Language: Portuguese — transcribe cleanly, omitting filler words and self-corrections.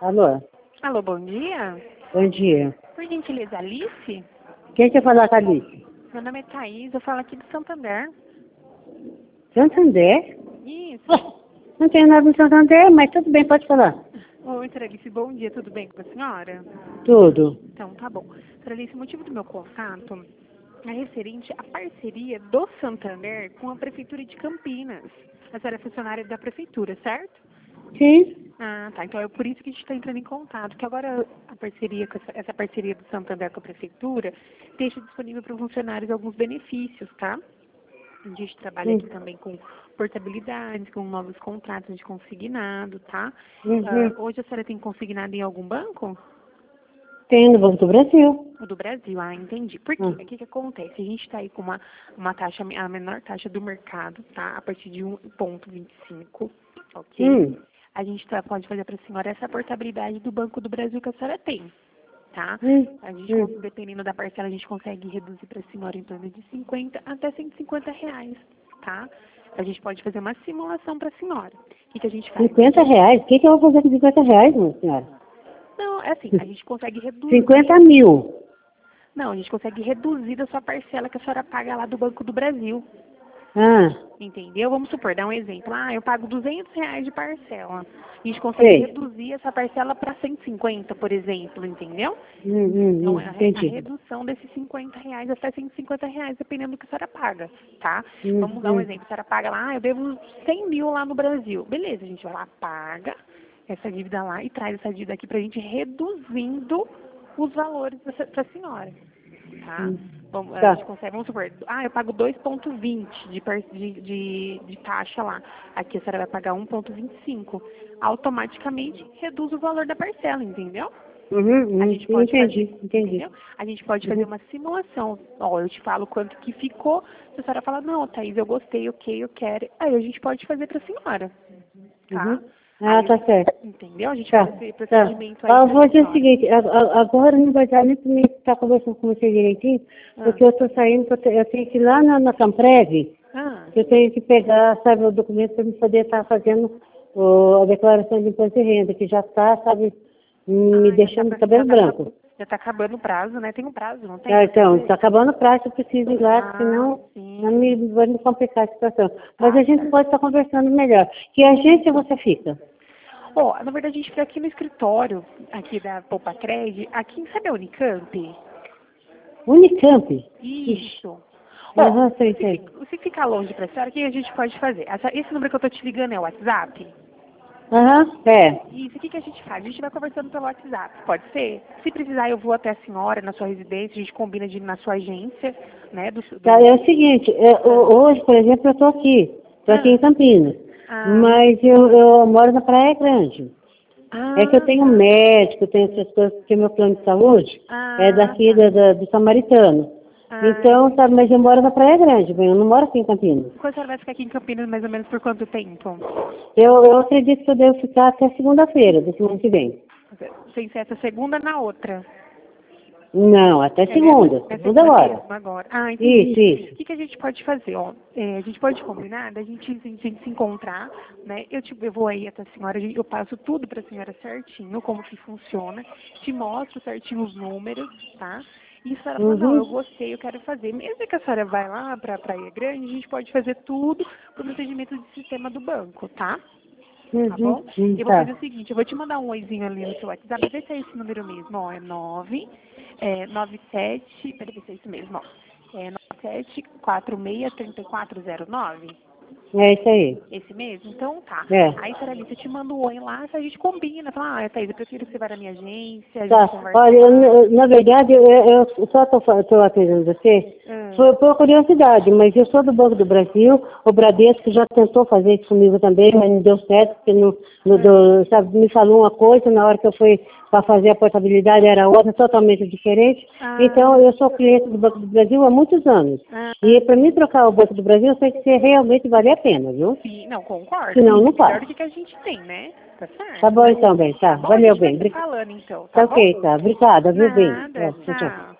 Alô? Alô, bom dia. Bom dia. Por gentileza, Alice? Quem quer falar com a Alice? Meu nome é Thaís, eu falo aqui do Santander. Santander? Isso. Não tenho nada no Santander, mas tudo bem, pode falar. Oi, Sra. Alice, bom dia, tudo bem com a senhora? Tudo. Então, tá bom. Sra. Alice, o motivo do meu contato é referente à parceria do Santander com a Prefeitura de Campinas. A senhora é funcionária da Prefeitura, certo? Sim. Ah, tá. Então é por isso que a gente está entrando em contato, que agora a parceria, essa parceria do Santander com a Prefeitura deixa disponível para os funcionários alguns benefícios, tá? A gente trabalha aqui também com portabilidade, com novos contratos de consignado, tá? Hoje a senhora tem consignado em algum banco? Tem no Banco do Brasil. O do Brasil, entendi. Por quê? O que acontece? A gente está aí com uma taxa, a menor taxa do mercado, tá? A partir de 1,25, ok? A gente pode fazer para a senhora essa portabilidade do Banco do Brasil que a senhora tem, tá? A gente, dependendo da parcela, a gente consegue reduzir para a senhora em torno de 50 até 150 reais, tá? A gente pode fazer uma simulação para a senhora. O que a gente faz? 50 reais? O que eu vou fazer com 50 reais, minha senhora? Não, é assim, a gente consegue reduzir. 50 mil. Não, a gente consegue reduzir a sua parcela que a senhora paga lá do Banco do Brasil. Entendeu? Vamos supor, dar um exemplo. Eu pago 200 reais de parcela. A gente consegue reduzir essa parcela para 150, por exemplo, entendeu? Então, é a redução desses 50 reais até 150 reais, dependendo do que a senhora paga, tá? Vamos dar um exemplo. A senhora paga lá, eu devo 100 mil lá no Brasil. Beleza, a gente vai lá, paga essa dívida lá e traz essa dívida aqui pra gente reduzindo os valores para a senhora, tá? A gente consegue, vamos supor, eu pago 2,20 de taxa lá. Aqui a senhora vai pagar 1,25. Automaticamente reduz o valor da parcela, entendeu? A gente pode entendi. Entendeu? A gente pode fazer uma simulação. Eu te falo quanto que ficou. Se a senhora fala, não, Thaís, eu gostei, ok, eu quero. Aí a gente pode fazer para a senhora, tá? Tá certo. Entendeu? A gente faz esse procedimento aí. Eu vou dizer o seguinte, agora não vai dar nem para mim estar conversando com você direitinho, porque eu estou saindo, eu tenho que ir lá na Camprev, eu tenho que pegar, sabe, o documento para me poder estar fazendo a declaração de imposto de renda, que já está, sabe, me deixando de cabelo branco. Já está acabando o prazo, né? Tem um prazo, não tem? Então, está acabando o prazo, eu preciso ir lá, senão vai me complicar a situação. Mas a gente pode estar conversando melhor. Que agência você fica? Na verdade, a gente fica aqui no escritório, aqui da Poupacred, aqui, sabe a Unicamp? Unicamp? Isso. Sei. Se ficar longe para a senhora, o que a gente pode fazer? Esse número que eu estou te ligando é o WhatsApp? Isso, o que a gente faz? A gente vai conversando pelo WhatsApp, pode ser? Se precisar, eu vou até a senhora, na sua residência, a gente combina de ir na sua agência, né? É o seguinte, hoje, por exemplo, eu estou aqui em Campinas, mas eu moro na Praia Grande. É que eu tenho médico, tenho essas coisas, porque meu plano de saúde é daqui do Samaritano. Então, sabe, mas eu moro na Praia Grande, eu não moro aqui em Campinas. Quando a senhora vai ficar aqui em Campinas, mais ou menos por quanto tempo? Eu acredito que eu devo ficar até segunda-feira, do semana que vem. Sem ser essa segunda na outra? Não, até segunda. Segunda agora. Entendi. Isso. O que a gente pode fazer? A gente pode combinar da gente se encontrar, né? Eu vou aí até a senhora, eu passo tudo para a senhora certinho, como que funciona, te mostro certinho os números, tá? E a senhora fala, não, eu gostei, eu quero fazer. Mesmo que a senhora vai lá para a Praia Grande, a gente pode fazer tudo pro procedimento de sistema do banco, tá? Tá bom? Eu vou fazer o seguinte, eu vou te mandar um oizinho ali no seu WhatsApp, vê se é esse número mesmo, é 97, peraí, ver se é isso mesmo, é 97463409. É isso aí. Esse mesmo? Então tá. Aí, Sra. Alice, eu te mando um oi lá, a gente combina. Fala, Thaís, eu prefiro que você vá na minha agência, a gente conversa. Olha, na verdade, eu só estou atendendo você por curiosidade, mas eu sou do Banco do Brasil, o Bradesco já tentou fazer isso comigo também, mas não deu certo, porque sabe, me falou uma coisa, na hora que eu fui para fazer a portabilidade era outra, totalmente diferente. Então, eu sou cliente do Banco do Brasil há muitos anos. E para mim trocar o Banco do Brasil, tem que ser realmente valer a pena, viu? Sim, não, concordo. Senão, não faz. Melhor do que a gente tem, né? Tá certo? Tá bom então, bem, tá. Valeu, bem. Falando, então. Tá ok, tá. Obrigada, viu, bem? Nada, tchau.